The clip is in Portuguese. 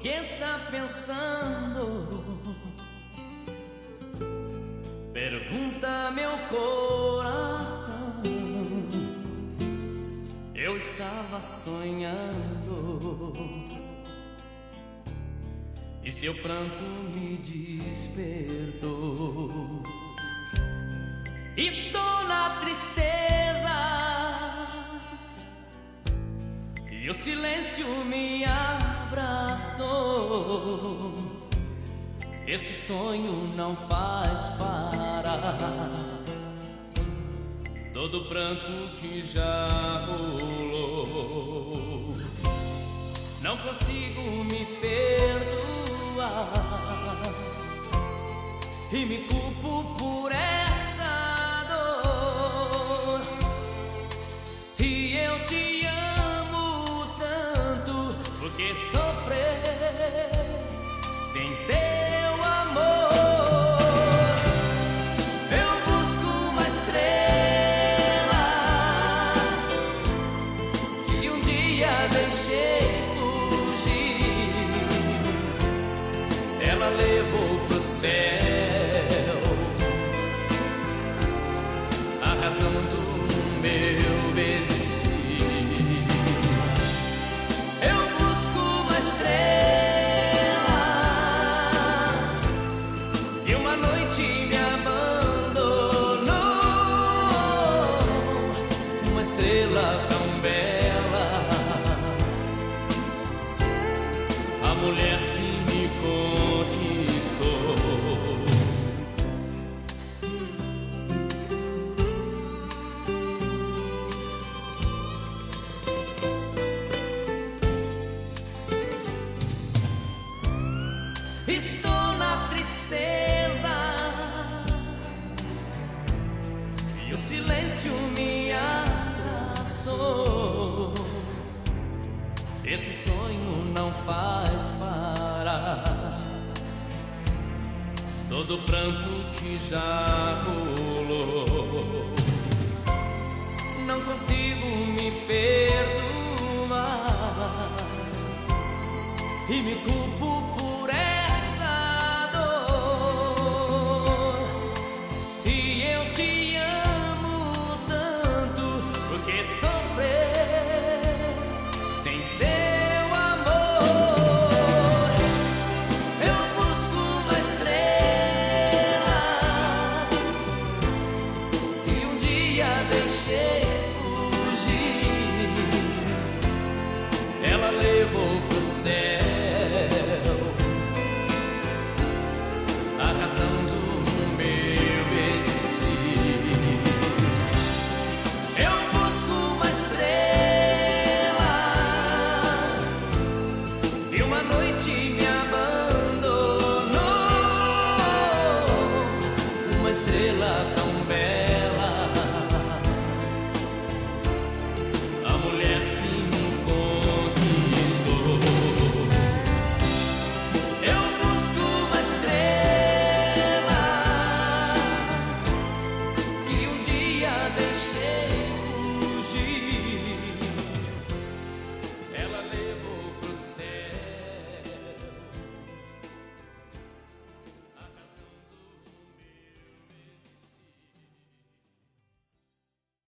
que está pensando? Pergunta meu coração. Eu estava sonhando e seu pranto me despertou. Estou na tristeza e o silêncio me abraçou. Esse sonho não faz parar todo pranto que já rolou. Não consigo me perdoar e me culpo por essa dor. Se eu te amo tanto, por que sofrer sem seu amor? Eu busco uma estrela que um dia deixei fugir. Ela levou pro céu a razão do meu existir. Eu busco uma estrela e uma noite me abandonou. Uma estrela tão bela, a mulher que me conquistou. Estou na tristeza e o silêncio me abraçou. Esse sonho não faz parar todo pranto que já rolou. Não consigo me perdoar e me culpo por essa dor. Se eu te amo tanto, por que sofrer sem seu amor? Eu busco uma estrela que um dia deixei fugir. Ela levou pro céu a razão do meu existir. Eu busco uma estrela e uma noite me abandonou. Uma estrela tão bela,